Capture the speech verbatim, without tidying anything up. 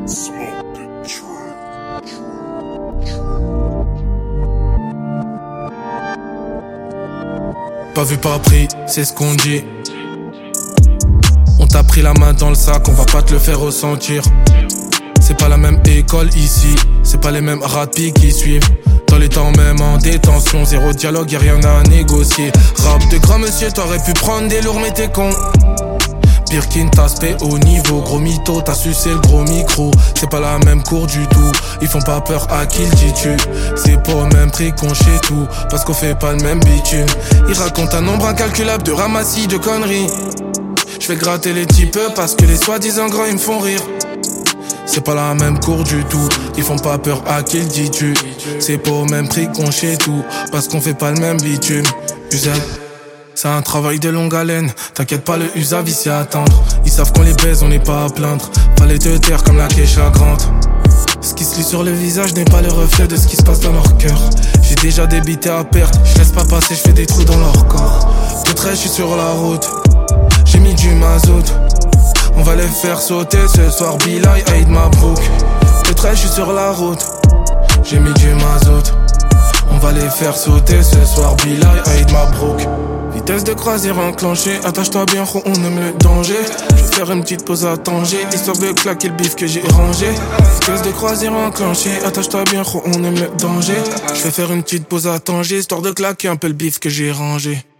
Pas vu, pas pris, c'est ce qu'on dit. On t'a pris la main dans le sac, on va pas te le faire ressentir. C'est pas la même école ici, c'est pas les mêmes rapides qui suivent. Dans les temps même en détention, zéro dialogue, y'a rien à négocier. Rap de grand monsieur, t'aurais pu prendre des lourds mais t'es con. Birkin, t'aspect au niveau, gros mytho, t'as sucé le gros micro. C'est pas la même cour du tout, ils font pas peur à qui le dis-tu. C'est pas au même prix qu'on chez tout, parce qu'on fait pas le même bitume. Ils racontent un nombre incalculable de ramassis, de conneries. Je vais gratter les types parce que les soi-disant grands ils me font rire. C'est pas la même cour du tout, ils font pas peur à qui le dis-tu. C'est pas au même prix qu'on chez tout, parce qu'on fait pas le même bitume. Usage, c'est un travail de longue haleine. T'inquiète pas, le usage ici à attendre. Ils savent qu'on les baise, on n'est pas à plaindre. Fallait te taire comme la quécha grande. Ce qui se lit sur le visage n'est pas le reflet de ce qui se passe dans leur cœur. J'ai déjà débité à perte, je laisse pas passer, je fais des trous dans leur corps. De trait, je suis sur la route, j'ai mis du mazout. On va les faire sauter ce soir, Bilal, Aïd Mabrouk. De trait, je suis sur la route, j'ai mis du mazout. On va les faire sauter ce soir, Bilal, Aïd Mabrouk. Vitesse de croisière enclenchée, attache-toi bien, on aime le danger. Je vais faire une petite pause à Tanger, histoire de claquer le bif que j'ai rangé. Vitesse de croisière enclenchée, attache-toi bien, on aime le danger. Je vais faire une petite pause à Tanger, histoire de claquer un peu le bif que j'ai rangé.